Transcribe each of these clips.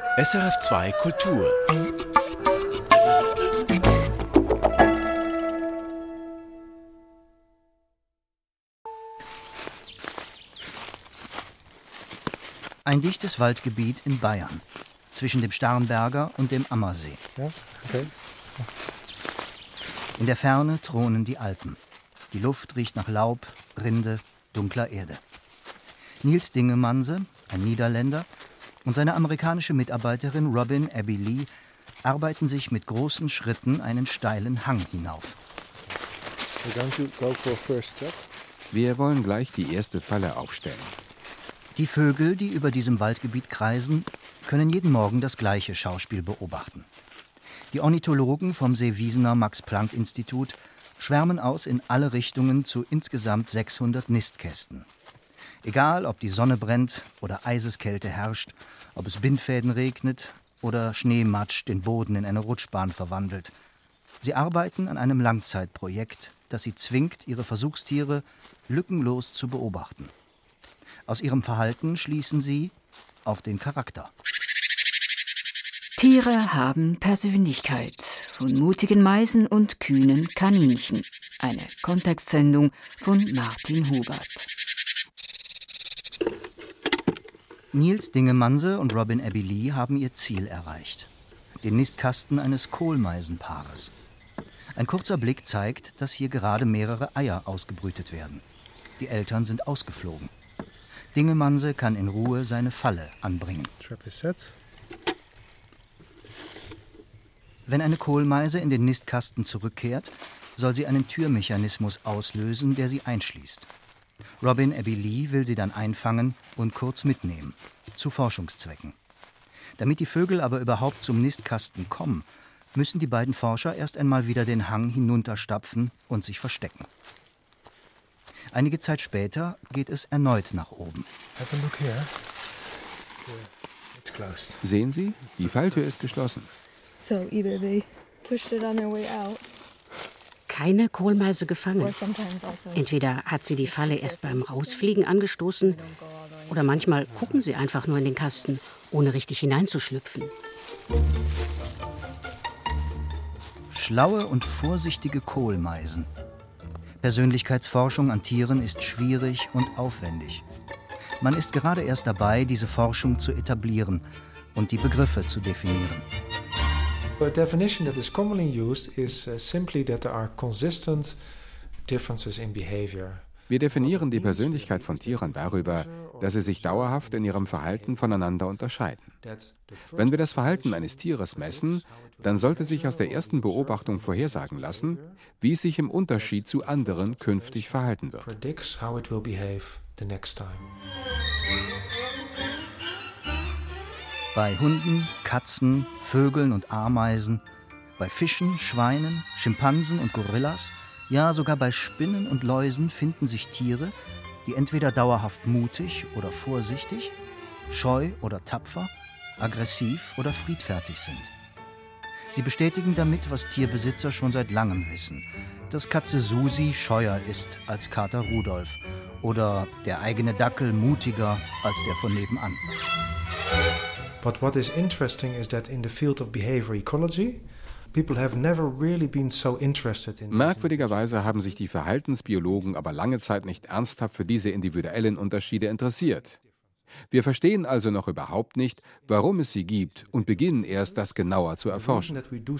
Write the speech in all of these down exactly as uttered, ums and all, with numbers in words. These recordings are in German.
S R F zwei Kultur. Ein dichtes Waldgebiet in Bayern, zwischen dem Starnberger und dem Ammersee. Ja, okay. In der Ferne thronen die Alpen. Die Luft riecht nach Laub, Rinde, dunkler Erde. Niels Dingemanse, ein Niederländer, und seine amerikanische Mitarbeiterin Robin Abby Lee arbeiten sich mit großen Schritten einen steilen Hang hinauf. Wir wollen gleich die erste Falle aufstellen. Die Vögel, die über diesem Waldgebiet kreisen, können jeden Morgen das gleiche Schauspiel beobachten. Die Ornithologen vom Seewiesener Max-Planck-Institut schwärmen aus in alle Richtungen zu insgesamt sechshundert Nistkästen. Egal, ob die Sonne brennt oder Eiseskälte herrscht, ob es Bindfäden regnet oder Schneematsch den Boden in eine Rutschbahn verwandelt. Sie arbeiten an einem Langzeitprojekt, das sie zwingt, ihre Versuchstiere lückenlos zu beobachten. Aus ihrem Verhalten schließen sie auf den Charakter. Tiere haben Persönlichkeit, von mutigen Meisen und kühnen Kaninchen. Eine Kontextsendung von Martin Hubert. Niels Dingemanse und Robin Abby Lee haben ihr Ziel erreicht. Den Nistkasten eines Kohlmeisenpaares. Ein kurzer Blick zeigt, dass hier gerade mehrere Eier ausgebrütet werden. Die Eltern sind ausgeflogen. Dingemanse kann in Ruhe seine Falle anbringen. Wenn eine Kohlmeise in den Nistkasten zurückkehrt, soll sie einen Türmechanismus auslösen, der sie einschließt. Robin Abby Lee will sie dann einfangen und kurz mitnehmen, zu Forschungszwecken. Damit die Vögel aber überhaupt zum Nistkasten kommen, müssen die beiden Forscher erst einmal wieder den Hang hinunterstapfen und sich verstecken. Einige Zeit später geht es erneut nach oben. Sehen Sie, die Falltür ist geschlossen. So either they pushed it on their way out. Keine Kohlmeise gefangen. Entweder hat sie die Falle erst beim Rausfliegen angestoßen oder manchmal gucken sie einfach nur in den Kasten, ohne richtig hineinzuschlüpfen. Schlaue und vorsichtige Kohlmeisen. Persönlichkeitsforschung an Tieren ist schwierig und aufwendig. Man ist gerade erst dabei, diese Forschung zu etablieren und die Begriffe zu definieren. A definition that is commonly used is uh, simply that there are consistent differences in behavior. Wir definieren die Persönlichkeit von Tieren darüber, dass sie sich dauerhaft in ihrem Verhalten voneinander unterscheiden. Wenn wir das Verhalten eines Tieres messen, dann sollte sich aus der ersten Beobachtung vorhersagen lassen, wie es sich im Unterschied zu anderen künftig verhalten wird. Bei Hunden, Katzen, Vögeln und Ameisen, bei Fischen, Schweinen, Schimpansen und Gorillas, ja sogar bei Spinnen und Läusen finden sich Tiere, die entweder dauerhaft mutig oder vorsichtig, scheu oder tapfer, aggressiv oder friedfertig sind. Sie bestätigen damit, was Tierbesitzer schon seit langem wissen, dass Katze Susi scheuer ist als Kater Rudolf oder der eigene Dackel mutiger als der von nebenan. But what is interesting is that in the field of behavior ecology, people have never really been so interested in. Merkwürdigerweise haben sich die Verhaltensbiologen aber lange Zeit nicht ernsthaft für diese individuellen Unterschiede interessiert. Wir verstehen also noch überhaupt nicht, warum es sie gibt und beginnen erst, das genauer zu erforschen.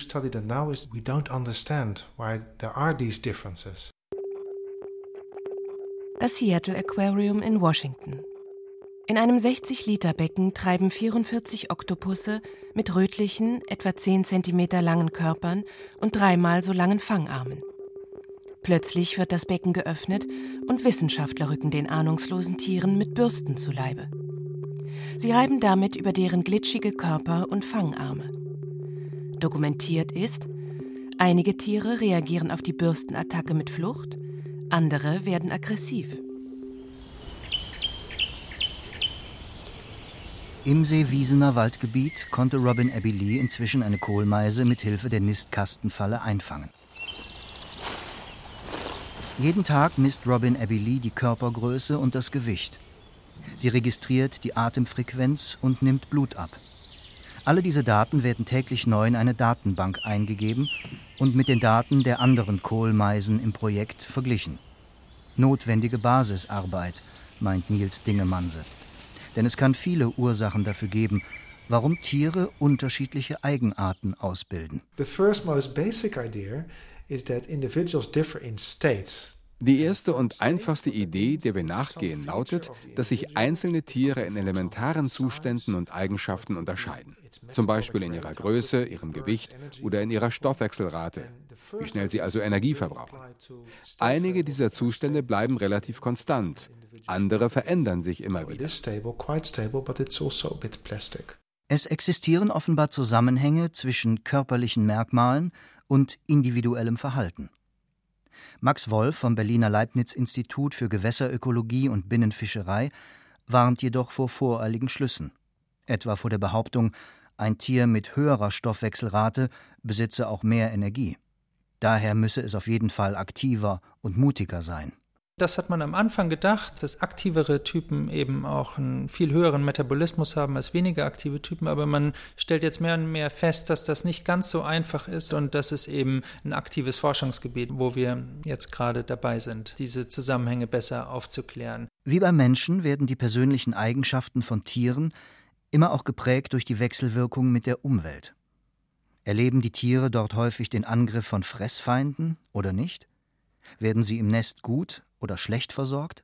Das Seattle Aquarium in Washington. In einem sechzig Liter Becken treiben vierundvierzig Oktopusse mit rötlichen, etwa zehn Zentimeter langen Körpern und dreimal so langen Fangarmen. Plötzlich wird das Becken geöffnet und Wissenschaftler rücken den ahnungslosen Tieren mit Bürsten zu Leibe. Sie reiben damit über deren glitschige Körper und Fangarme. Dokumentiert ist, einige Tiere reagieren auf die Bürstenattacke mit Flucht, andere werden aggressiv. Im Seewiesener Waldgebiet konnte Robin Abby Lee inzwischen eine Kohlmeise mit Hilfe der Nistkastenfalle einfangen. Jeden Tag misst Robin Abby Lee die Körpergröße und das Gewicht. Sie registriert die Atemfrequenz und nimmt Blut ab. Alle diese Daten werden täglich neu in eine Datenbank eingegeben und mit den Daten der anderen Kohlmeisen im Projekt verglichen. Notwendige Basisarbeit, meint Niels Dingemanse. Denn es kann viele Ursachen dafür geben, warum Tiere unterschiedliche Eigenarten ausbilden. The first most basic idea is that individuals differ in states. Die erste und einfachste Idee, der wir nachgehen, lautet, dass sich einzelne Tiere in elementaren Zuständen und Eigenschaften unterscheiden. Zum Beispiel in ihrer Größe, ihrem Gewicht oder in ihrer Stoffwechselrate, wie schnell sie also Energie verbrauchen. Einige dieser Zustände bleiben relativ konstant, andere verändern sich immer wieder. Es existieren offenbar Zusammenhänge zwischen körperlichen Merkmalen und individuellem Verhalten. Max Wolf vom Berliner Leibniz-Institut für Gewässerökologie und Binnenfischerei warnt jedoch vor voreiligen Schlüssen, etwa vor der Behauptung, ein Tier mit höherer Stoffwechselrate besitze auch mehr Energie. Daher müsse es auf jeden Fall aktiver und mutiger sein. Das hat man am Anfang gedacht, dass aktivere Typen eben auch einen viel höheren Metabolismus haben als weniger aktive Typen, aber man stellt jetzt mehr und mehr fest, dass das nicht ganz so einfach ist und das ist eben ein aktives Forschungsgebiet, wo wir jetzt gerade dabei sind, diese Zusammenhänge besser aufzuklären. Wie beim Menschen werden die persönlichen Eigenschaften von Tieren immer auch geprägt durch die Wechselwirkung mit der Umwelt. Erleben die Tiere dort häufig den Angriff von Fressfeinden oder nicht? Werden sie im Nest gut oder schlecht versorgt?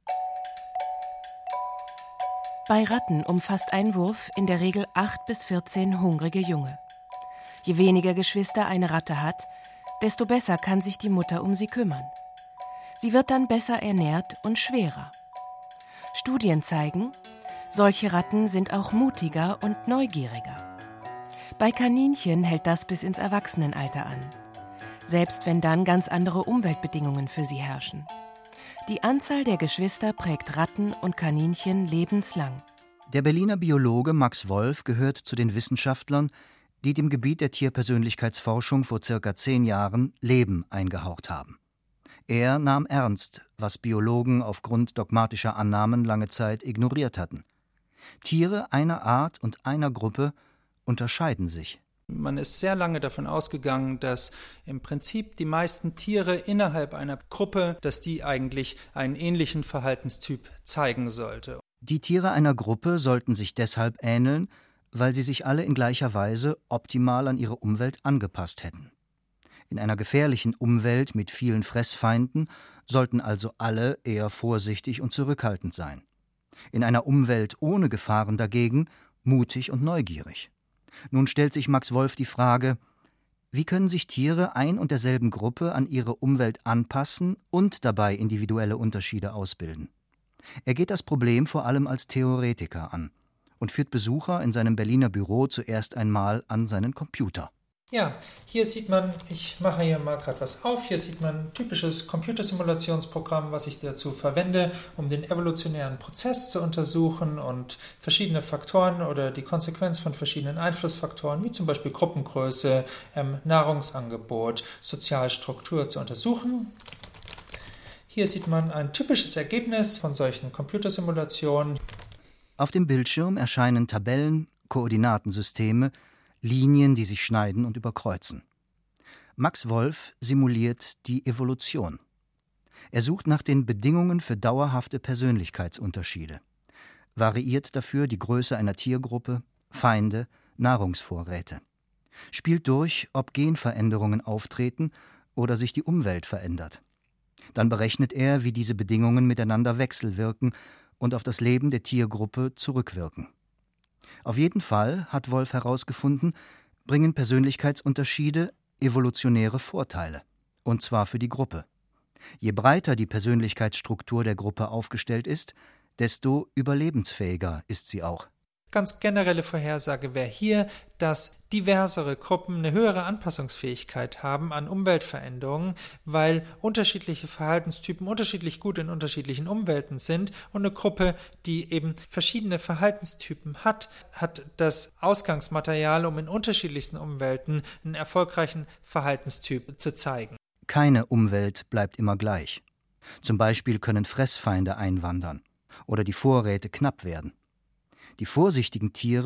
Bei Ratten umfasst ein Wurf in der Regel acht bis vierzehn hungrige Junge. Je weniger Geschwister eine Ratte hat, desto besser kann sich die Mutter um sie kümmern. Sie wird dann besser ernährt und schwerer. Studien zeigen, solche Ratten sind auch mutiger und neugieriger. Bei Kaninchen hält das bis ins Erwachsenenalter an, selbst wenn dann ganz andere Umweltbedingungen für sie herrschen. Die Anzahl der Geschwister prägt Ratten und Kaninchen lebenslang. Der Berliner Biologe Max Wolf gehört zu den Wissenschaftlern, die dem Gebiet der Tierpersönlichkeitsforschung vor circa zehn Jahren Leben eingehaucht haben. Er nahm ernst, was Biologen aufgrund dogmatischer Annahmen lange Zeit ignoriert hatten. Tiere einer Art und einer Gruppe unterscheiden sich. Man ist sehr lange davon ausgegangen, dass im Prinzip die meisten Tiere innerhalb einer Gruppe, dass die eigentlich einen ähnlichen Verhaltenstyp zeigen sollte. Die Tiere einer Gruppe sollten sich deshalb ähneln, weil sie sich alle in gleicher Weise optimal an ihre Umwelt angepasst hätten. In einer gefährlichen Umwelt mit vielen Fressfeinden sollten also alle eher vorsichtig und zurückhaltend sein. In einer Umwelt ohne Gefahren dagegen mutig und neugierig. Nun stellt sich Max Wolf die Frage, wie können sich Tiere ein und derselben Gruppe an ihre Umwelt anpassen und dabei individuelle Unterschiede ausbilden? Er geht das Problem vor allem als Theoretiker an und führt Besucher in seinem Berliner Büro zuerst einmal an seinen Computer. Ja, hier sieht man, ich mache hier mal gerade was auf, hier sieht man ein typisches Computersimulationsprogramm, was ich dazu verwende, um den evolutionären Prozess zu untersuchen und verschiedene Faktoren oder die Konsequenz von verschiedenen Einflussfaktoren, wie zum Beispiel Gruppengröße, ähm, Nahrungsangebot, Sozialstruktur zu untersuchen. Hier sieht man ein typisches Ergebnis von solchen Computersimulationen. Auf dem Bildschirm erscheinen Tabellen, Koordinatensysteme, Linien, die sich schneiden und überkreuzen. Max Wolf simuliert die Evolution. Er sucht nach den Bedingungen für dauerhafte Persönlichkeitsunterschiede, variiert dafür die Größe einer Tiergruppe, Feinde, Nahrungsvorräte, spielt durch, ob Genveränderungen auftreten oder sich die Umwelt verändert. Dann berechnet er, wie diese Bedingungen miteinander wechselwirken und auf das Leben der Tiergruppe zurückwirken. Auf jeden Fall, hat Wolf herausgefunden, bringen Persönlichkeitsunterschiede evolutionäre Vorteile, und zwar für die Gruppe. Je breiter die Persönlichkeitsstruktur der Gruppe aufgestellt ist, desto überlebensfähiger ist sie auch. Ganz generelle Vorhersage wäre hier, dass diversere Gruppen eine höhere Anpassungsfähigkeit haben an Umweltveränderungen, weil unterschiedliche Verhaltenstypen unterschiedlich gut in unterschiedlichen Umwelten sind und eine Gruppe, die eben verschiedene Verhaltenstypen hat, hat das Ausgangsmaterial, um in unterschiedlichsten Umwelten einen erfolgreichen Verhaltenstyp zu zeigen. Keine Umwelt bleibt immer gleich. Zum Beispiel können Fressfeinde einwandern oder die Vorräte knapp werden. Die vorsichtigen Tiere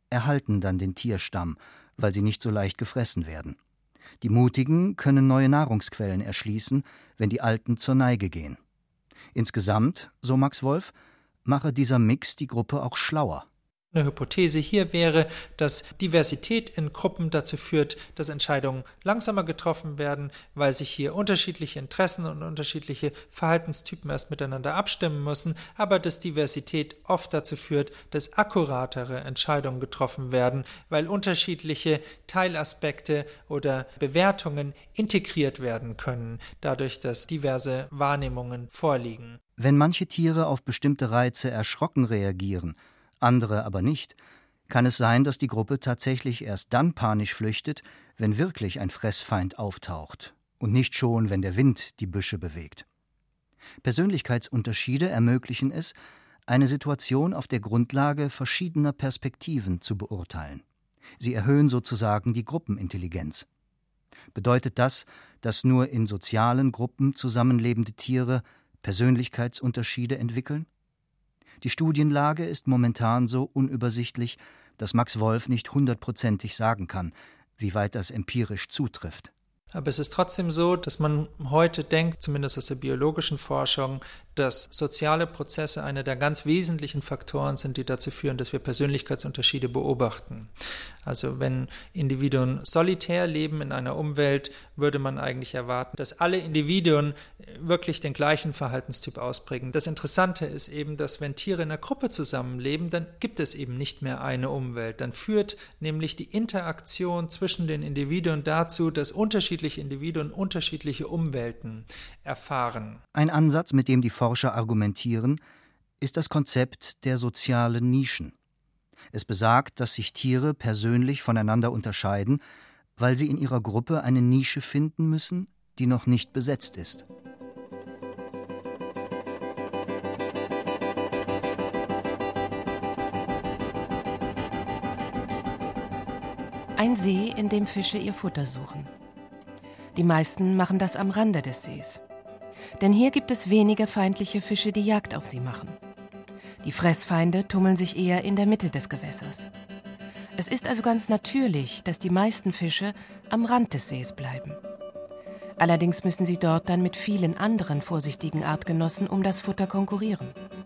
erhalten dann den Tierstamm, weil sie nicht so leicht gefressen werden. Die Mutigen können neue Nahrungsquellen erschließen, wenn die Alten zur Neige gehen. Insgesamt, so Max Wolf, mache dieser Mix die Gruppe auch schlauer. Eine Hypothese hier wäre, dass Diversität in Gruppen dazu führt, dass Entscheidungen langsamer getroffen werden, weil sich hier unterschiedliche Interessen und unterschiedliche Verhaltenstypen erst miteinander abstimmen müssen, aber dass Diversität oft dazu führt, dass akkuratere Entscheidungen getroffen werden, weil unterschiedliche Teilaspekte oder Bewertungen integriert werden können, dadurch, dass diverse Wahrnehmungen vorliegen. Wenn manche Tiere auf bestimmte Reize erschrocken reagieren, andere aber nicht, kann es sein, dass die Gruppe tatsächlich erst dann panisch flüchtet, wenn wirklich ein Fressfeind auftaucht und nicht schon, wenn der Wind die Büsche bewegt. Persönlichkeitsunterschiede ermöglichen es, eine Situation auf der Grundlage verschiedener Perspektiven zu beurteilen. Sie erhöhen sozusagen die Gruppenintelligenz. Bedeutet das, dass nur in sozialen Gruppen zusammenlebende Tiere Persönlichkeitsunterschiede entwickeln? Die Studienlage ist momentan so unübersichtlich, dass Max Wolf nicht hundertprozentig sagen kann, wie weit das empirisch zutrifft. Aber es ist trotzdem so, dass man heute denkt, zumindest aus der biologischen Forschung, dass soziale Prozesse einer der ganz wesentlichen Faktoren sind, die dazu führen, dass wir Persönlichkeitsunterschiede beobachten. Also wenn Individuen solitär leben in einer Umwelt, würde man eigentlich erwarten, dass alle Individuen wirklich den gleichen Verhaltenstyp ausprägen. Das Interessante ist eben, dass wenn Tiere in einer Gruppe zusammenleben, dann gibt es eben nicht mehr eine Umwelt. Dann führt nämlich die Interaktion zwischen den Individuen dazu, dass unterschiedliche Individuen unterschiedliche Umwelten erfahren. Ein Ansatz, mit dem die Forscher argumentieren, ist das Konzept der sozialen Nischen. Es besagt, dass sich Tiere persönlich voneinander unterscheiden, weil sie in ihrer Gruppe eine Nische finden müssen, die noch nicht besetzt ist. Ein See, in dem Fische ihr Futter suchen. Die meisten machen das am Rande des Sees. Denn hier gibt es weniger feindliche Fische, die Jagd auf sie machen. Die Fressfeinde tummeln sich eher in der Mitte des Gewässers. Es ist also ganz natürlich, dass die meisten Fische am Rand des Sees bleiben. Allerdings müssen sie dort dann mit vielen anderen vorsichtigen Artgenossen um das Futter konkurrieren.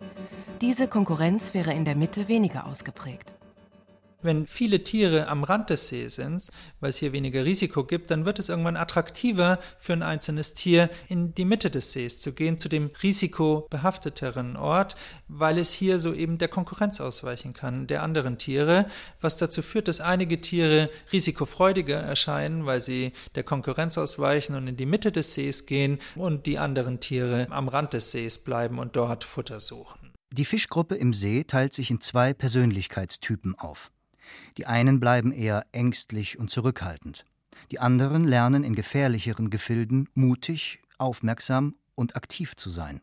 Diese Konkurrenz wäre in der Mitte weniger ausgeprägt. Wenn viele Tiere am Rand des Sees sind, weil es hier weniger Risiko gibt, dann wird es irgendwann attraktiver für ein einzelnes Tier, in die Mitte des Sees zu gehen, zu dem risikobehafteteren Ort, weil es hier so eben der Konkurrenz ausweichen kann, der anderen Tiere, was dazu führt, dass einige Tiere risikofreudiger erscheinen, weil sie der Konkurrenz ausweichen und in die Mitte des Sees gehen und die anderen Tiere am Rand des Sees bleiben und dort Futter suchen. Die Fischgruppe im See teilt sich in zwei Persönlichkeitstypen auf. Die einen bleiben eher ängstlich und zurückhaltend. Die anderen lernen in gefährlicheren Gefilden mutig, aufmerksam und aktiv zu sein.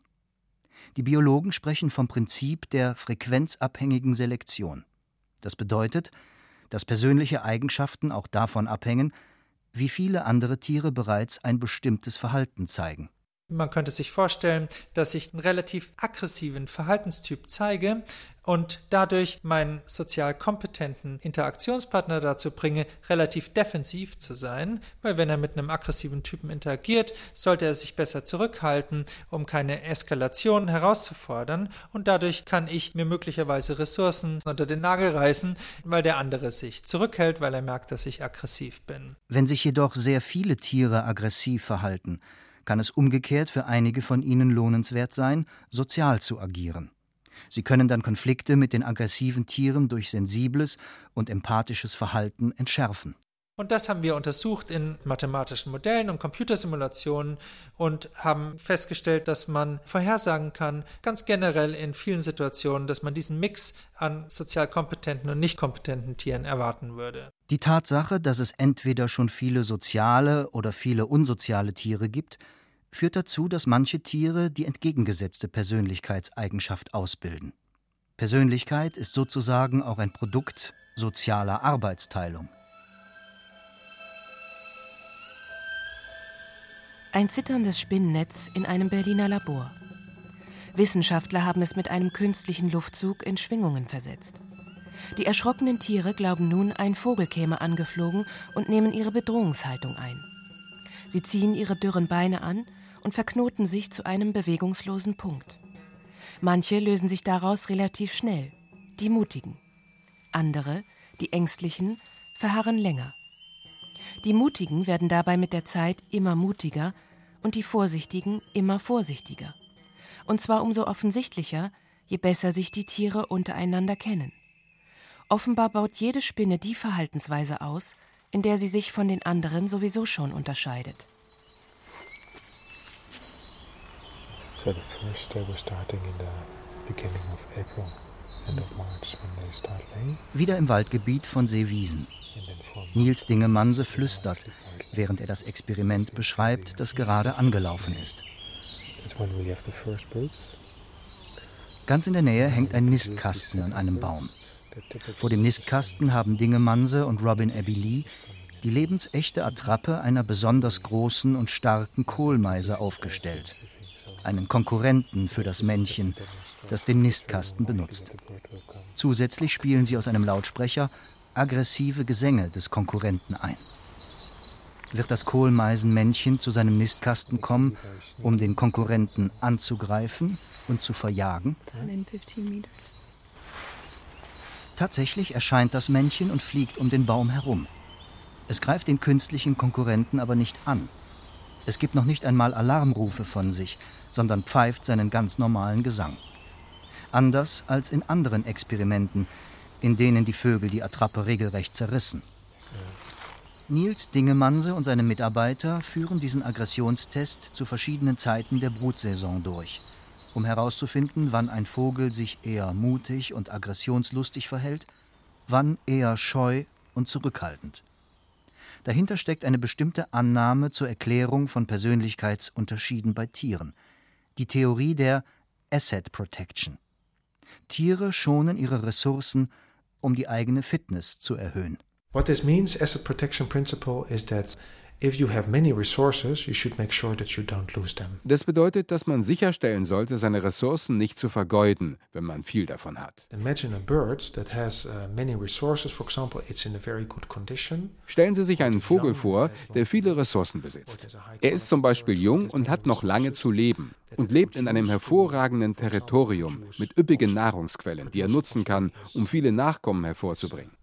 Die Biologen sprechen vom Prinzip der frequenzabhängigen Selektion. Das bedeutet, dass persönliche Eigenschaften auch davon abhängen, wie viele andere Tiere bereits ein bestimmtes Verhalten zeigen. Man könnte sich vorstellen, dass ich einen relativ aggressiven Verhaltenstyp zeige und dadurch meinen sozial kompetenten Interaktionspartner dazu bringe, relativ defensiv zu sein, weil wenn er mit einem aggressiven Typen interagiert, sollte er sich besser zurückhalten, um keine Eskalation herauszufordern, und dadurch kann ich mir möglicherweise Ressourcen unter den Nagel reißen, weil der andere sich zurückhält, weil er merkt, dass ich aggressiv bin. Wenn sich jedoch sehr viele Tiere aggressiv verhalten, kann es umgekehrt für einige von ihnen lohnenswert sein, sozial zu agieren. Sie können dann Konflikte mit den aggressiven Tieren durch sensibles und empathisches Verhalten entschärfen. Und das haben wir untersucht in mathematischen Modellen und Computersimulationen und haben festgestellt, dass man vorhersagen kann, ganz generell in vielen Situationen, dass man diesen Mix an sozial kompetenten und nicht kompetenten Tieren erwarten würde. Die Tatsache, dass es entweder schon viele soziale oder viele unsoziale Tiere gibt, führt dazu, dass manche Tiere die entgegengesetzte Persönlichkeitseigenschaft ausbilden. Persönlichkeit ist sozusagen auch ein Produkt sozialer Arbeitsteilung. Ein zitterndes Spinnennetz in einem Berliner Labor. Wissenschaftler haben es mit einem künstlichen Luftzug in Schwingungen versetzt. Die erschrockenen Tiere glauben nun, ein Vogel käme angeflogen und nehmen ihre Bedrohungshaltung ein. Sie ziehen ihre dürren Beine an und verknoten sich zu einem bewegungslosen Punkt. Manche lösen sich daraus relativ schnell, die Mutigen. Andere, die Ängstlichen, verharren länger. Die Mutigen werden dabei mit der Zeit immer mutiger und die Vorsichtigen immer vorsichtiger. Und zwar umso offensichtlicher, je besser sich die Tiere untereinander kennen. Offenbar baut jede Spinne die Verhaltensweise aus, in der sie sich von den anderen sowieso schon unterscheidet. So the first day was starting in the beginning of April, end of March, when they start laying. Wieder im Waldgebiet von Seewiesen. Niels Dingemanse flüstert, während er das Experiment beschreibt, das gerade angelaufen ist. Ganz in der Nähe hängt ein Nistkasten an einem Baum. Vor dem Nistkasten haben Dingemanse und Robin Abbey Lee die lebensechte Attrappe einer besonders großen und starken Kohlmeise aufgestellt. Einen Konkurrenten für das Männchen, das den Nistkasten benutzt. Zusätzlich spielen sie aus einem Lautsprecher aggressive Gesänge des Konkurrenten ein. Wird das Kohlmeisenmännchen zu seinem Nistkasten kommen, um den Konkurrenten anzugreifen und zu verjagen? Tatsächlich erscheint das Männchen und fliegt um den Baum herum. Es greift den künstlichen Konkurrenten aber nicht an. Es gibt noch nicht einmal Alarmrufe von sich, sondern pfeift seinen ganz normalen Gesang. Anders als in anderen Experimenten, in denen die Vögel die Attrappe regelrecht zerrissen. Niels Dingemanse und seine Mitarbeiter führen diesen Aggressionstest zu verschiedenen Zeiten der Brutsaison durch, um herauszufinden, wann ein Vogel sich eher mutig und aggressionslustig verhält, wann eher scheu und zurückhaltend. Dahinter steckt eine bestimmte Annahme zur Erklärung von Persönlichkeitsunterschieden bei Tieren, die Theorie der Asset Protection. Tiere schonen ihre Ressourcen, um die eigene Fitness zu erhöhen. What this means, asset protection principle, is that if you have many resources, you should make sure that you don't lose them. Das bedeutet, dass man sicherstellen sollte, seine Ressourcen nicht zu vergeuden, wenn man viel davon hat. Imagine a bird that has uh, many resources, for example, it's in a very good condition. Stellen Sie sich einen Vogel vor, der viele Ressourcen besitzt. Er ist zum Beispiel jung und hat noch lange zu leben und lebt in einem hervorragenden Territorium mit üppigen Nahrungsquellen, die er nutzen kann, um viele Nachkommen hervorzubringen.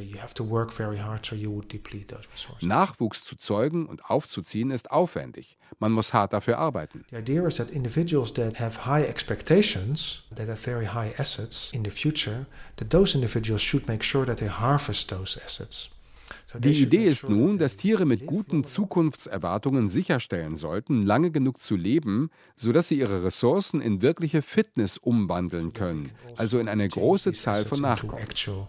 Nachwuchs zu zeugen und aufzuziehen ist aufwendig. Man muss hart dafür arbeiten. The idea is that individuals that have high expectations, that have very high assets in the future, that those individuals should make sure that they harvest those assets. Die Idee ist nun, dass Tiere mit guten Zukunftserwartungen sicherstellen sollten, lange genug zu leben, sodass sie ihre Ressourcen in wirkliche Fitness umwandeln können, also in eine große Zahl von Nachkommen.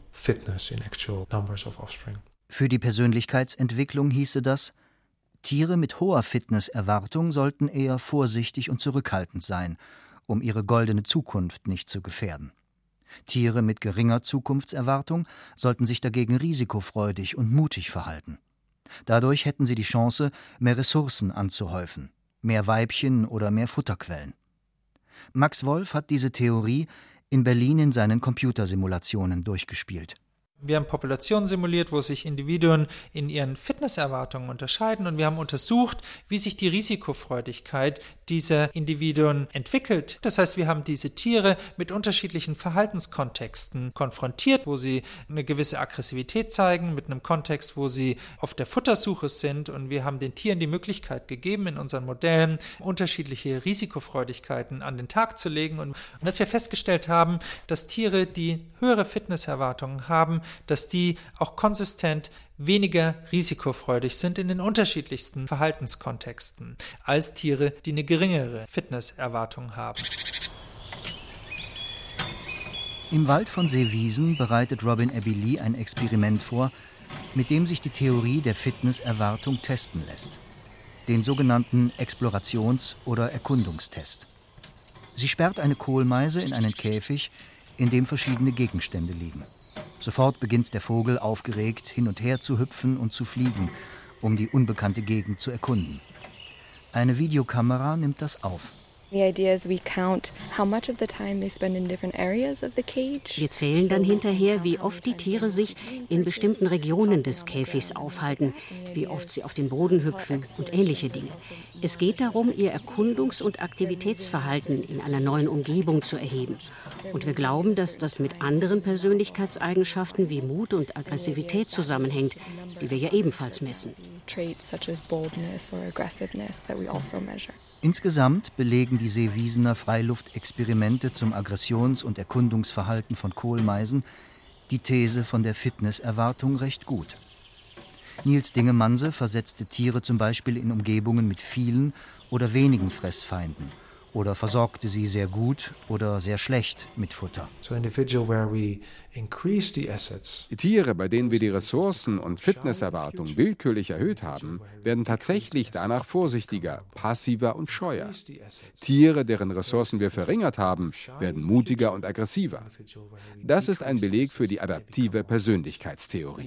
Für die Persönlichkeitsentwicklung hieße das, Tiere mit hoher Fitnesserwartung sollten eher vorsichtig und zurückhaltend sein, um ihre goldene Zukunft nicht zu gefährden. Tiere mit geringer Zukunftserwartung sollten sich dagegen risikofreudig und mutig verhalten. Dadurch hätten sie die Chance, mehr Ressourcen anzuhäufen, mehr Weibchen oder mehr Futterquellen. Max Wolf hat diese Theorie in Berlin in seinen Computersimulationen durchgespielt. Wir haben Populationen simuliert, wo sich Individuen in ihren Fitnesserwartungen unterscheiden und wir haben untersucht, wie sich die Risikofreudigkeit dieser Individuen entwickelt. Das heißt, wir haben diese Tiere mit unterschiedlichen Verhaltenskontexten konfrontiert, wo sie eine gewisse Aggressivität zeigen, mit einem Kontext, wo sie auf der Futtersuche sind, und wir haben den Tieren die Möglichkeit gegeben, in unseren Modellen unterschiedliche Risikofreudigkeiten an den Tag zu legen, und dass wir festgestellt haben, dass Tiere, die höhere Fitnesserwartungen haben, dass die auch konsistent weniger risikofreudig sind in den unterschiedlichsten Verhaltenskontexten als Tiere, die eine geringere Fitnesserwartung haben. Im Wald von Seewiesen bereitet Robin Abbey Lee ein Experiment vor, mit dem sich die Theorie der Fitnesserwartung testen lässt. Den sogenannten Explorations- oder Erkundungstest. Sie sperrt eine Kohlmeise in einen Käfig, in dem verschiedene Gegenstände liegen. Sofort beginnt der Vogel aufgeregt hin und her zu hüpfen und zu fliegen, um die unbekannte Gegend zu erkunden. Eine Videokamera nimmt das auf. Wir zählen dann hinterher, wie oft die Tiere sich in bestimmten Regionen des Käfigs aufhalten, wie oft sie auf den Boden hüpfen und ähnliche Dinge. Es geht darum, ihr Erkundungs- und Aktivitätsverhalten in einer neuen Umgebung zu erheben. Und wir glauben, dass das mit anderen Persönlichkeitseigenschaften wie Mut und Aggressivität zusammenhängt, die wir ja ebenfalls messen. Insgesamt belegen die Seewiesener Freiluftexperimente zum Aggressions- und Erkundungsverhalten von Kohlmeisen die These von der Fitnesserwartung recht gut. Niels Dingemanse versetzte Tiere zum Beispiel in Umgebungen mit vielen oder wenigen Fressfeinden oder versorgte sie sehr gut oder sehr schlecht mit Futter. Die Tiere, bei denen wir die Ressourcen und Fitnesserwartung willkürlich erhöht haben, werden tatsächlich danach vorsichtiger, passiver und scheuer. Tiere, deren Ressourcen wir verringert haben, werden mutiger und aggressiver. Das ist ein Beleg für die adaptive Persönlichkeitstheorie.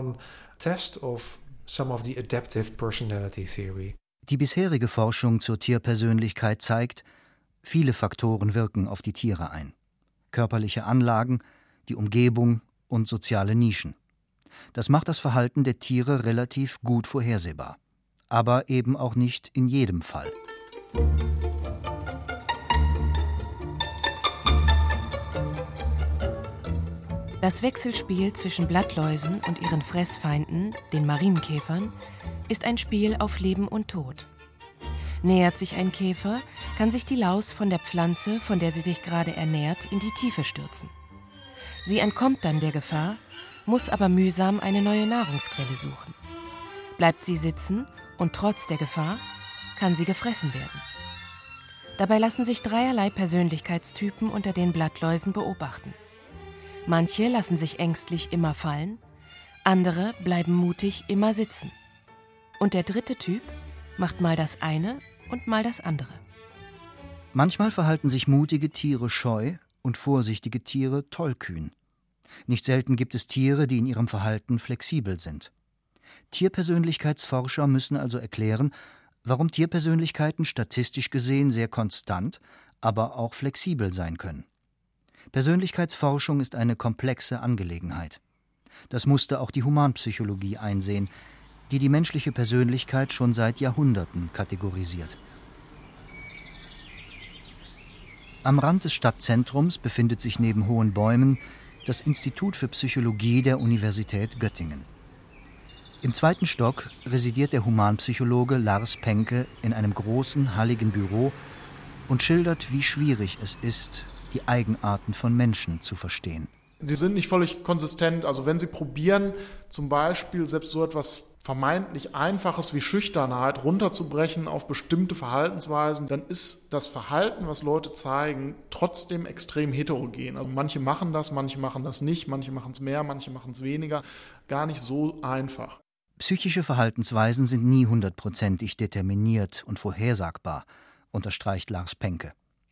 Die bisherige Forschung zur Tierpersönlichkeit zeigt, viele Faktoren wirken auf die Tiere ein. Körperliche Anlagen, die Umgebung und soziale Nischen. Das macht das Verhalten der Tiere relativ gut vorhersehbar. Aber eben auch nicht in jedem Fall. Das Wechselspiel zwischen Blattläusen und ihren Fressfeinden, den Marienkäfern, ist ein Spiel auf Leben und Tod. Nähert sich ein Käfer, kann sich die Laus von der Pflanze, von der sie sich gerade ernährt, in die Tiefe stürzen. Sie entkommt dann der Gefahr, muss aber mühsam eine neue Nahrungsquelle suchen. Bleibt sie sitzen und trotz der Gefahr, kann sie gefressen werden. Dabei lassen sich dreierlei Persönlichkeitstypen unter den Blattläusen beobachten. Manche lassen sich ängstlich immer fallen, andere bleiben mutig immer sitzen. Und der dritte Typ macht mal das eine und mal das andere. Manchmal verhalten sich mutige Tiere scheu und vorsichtige Tiere tollkühn. Nicht selten gibt es Tiere, die in ihrem Verhalten flexibel sind. Tierpersönlichkeitsforscher müssen also erklären, warum Tierpersönlichkeiten statistisch gesehen sehr konstant, aber auch flexibel sein können. Persönlichkeitsforschung ist eine komplexe Angelegenheit. Das musste auch die Humanpsychologie einsehen, die die menschliche Persönlichkeit schon seit Jahrhunderten kategorisiert. Am Rand des Stadtzentrums befindet sich neben hohen Bäumen das Institut für Psychologie der Universität Göttingen. Im zweiten Stock residiert der Humanpsychologe Lars Penke in einem großen, halligen Büro und schildert, wie schwierig es ist, die Eigenarten von Menschen zu verstehen. Sie sind nicht völlig konsistent. Also wenn Sie probieren, zum Beispiel selbst so etwas vermeintlich Einfaches wie Schüchternheit runterzubrechen auf bestimmte Verhaltensweisen, dann ist das Verhalten, was Leute zeigen, trotzdem extrem heterogen. Also manche machen das, manche machen das nicht, manche machen es mehr, manche machen es weniger. Gar nicht so einfach. Psychische Verhaltensweisen sind nie hundertprozentig determiniert und vorhersagbar, unterstreicht Lars Penke.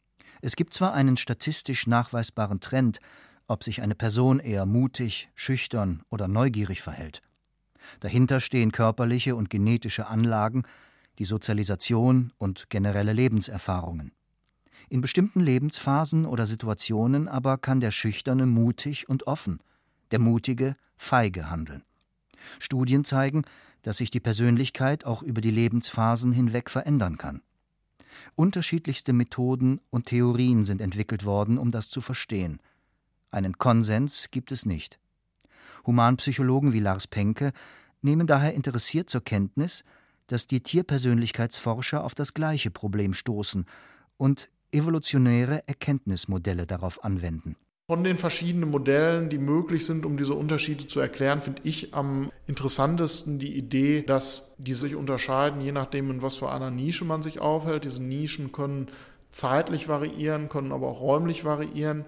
Es gibt zwar einen statistisch nachweisbaren Trend, ob sich eine Person eher mutig, schüchtern oder neugierig verhält. Dahinter stehen körperliche und genetische Anlagen, die Sozialisation und generelle Lebenserfahrungen. In bestimmten Lebensphasen oder Situationen aber kann der Schüchterne mutig und offen, der Mutige feige handeln. Studien zeigen, dass sich die Persönlichkeit auch über die Lebensphasen hinweg verändern kann. Unterschiedlichste Methoden und Theorien sind entwickelt worden, um das zu verstehen. Einen Konsens gibt es nicht. Humanpsychologen wie Lars Penke nehmen daher interessiert zur Kenntnis, dass die Tierpersönlichkeitsforscher auf das gleiche Problem stoßen und evolutionäre Erkenntnismodelle darauf anwenden. Von den verschiedenen Modellen, die möglich sind, um diese Unterschiede zu erklären, finde ich am interessantesten die Idee, dass die sich unterscheiden, je nachdem, in was für einer Nische man sich aufhält. Diese Nischen können zeitlich variieren, können aber auch räumlich variieren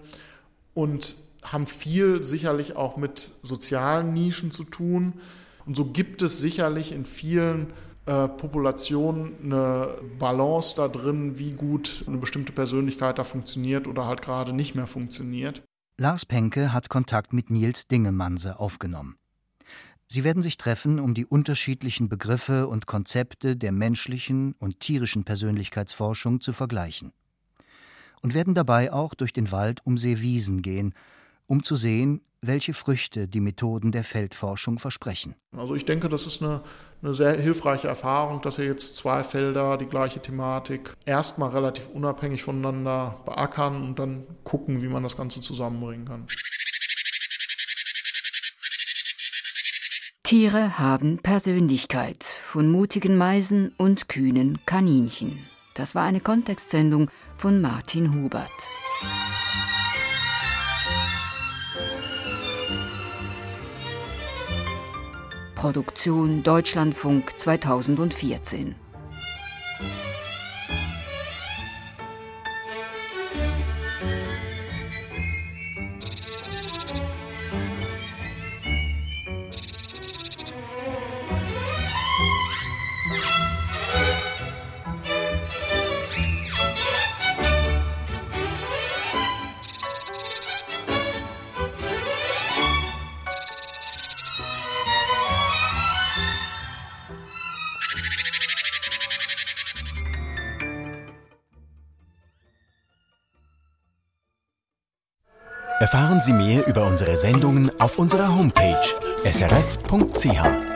und haben viel sicherlich auch mit sozialen Nischen zu tun. Und so gibt es sicherlich in vielen äh, Populationen eine Balance da drin, wie gut eine bestimmte Persönlichkeit da funktioniert oder halt gerade nicht mehr funktioniert. Lars Penke hat Kontakt mit Niels Dingemanse aufgenommen. Sie werden sich treffen, um die unterschiedlichen Begriffe und Konzepte der menschlichen und tierischen Persönlichkeitsforschung zu vergleichen. und werden dabei auch durch den Wald um Seewiesen gehen, um zu sehen, welche Früchte die Methoden der Feldforschung versprechen. Also ich denke, das ist eine, eine sehr hilfreiche Erfahrung, dass wir jetzt zwei Felder, die gleiche Thematik, erstmal relativ unabhängig voneinander beackern und dann gucken, wie man das Ganze zusammenbringen kann. Tiere haben Persönlichkeit, von mutigen Meisen und kühnen Kaninchen. Das war eine Kontextsendung von Martin Hubert. Produktion Deutschlandfunk zweitausendvierzehn. Erfahren Sie mehr über unsere Sendungen auf unserer Homepage s r f punkt c h.